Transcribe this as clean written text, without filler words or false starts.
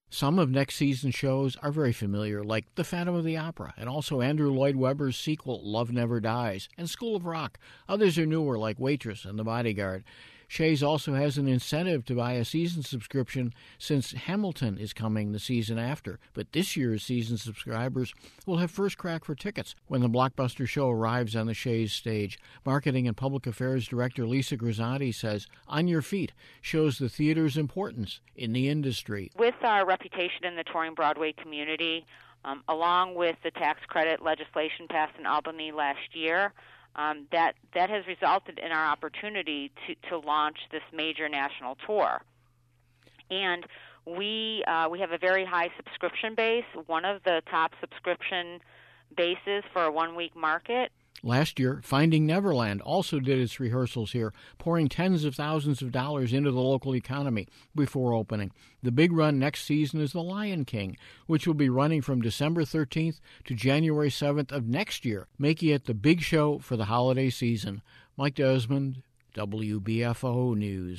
Some of next season's shows are very familiar, like The Phantom of the Opera, and also Andrew Lloyd Webber's sequel, Love Never Dies, and School of Rock. Others are newer, like Waitress and The Bodyguard. Shays also has an incentive to buy a season subscription since Hamilton is coming the season after. But this year's season subscribers will have first crack for tickets when the blockbuster show arrives on the Shays stage. Marketing and Public Affairs Director Lisa Grisanti says, On Your Feet shows the theater's importance in the industry. With our reputation in the touring Broadway community, along with the tax credit legislation passed in Albany last year, that has resulted in our opportunity to launch this major national tour. And we have a very high subscription base, one of the top subscription bases for a one-week market. Last year, Finding Neverland also did its rehearsals here, pouring tens of thousands of dollars into the local economy before opening. The big run next season is The Lion King, which will be running from December 13th to January 7th of next year, making it the big show for the holiday season. Mike Desmond, WBFO News.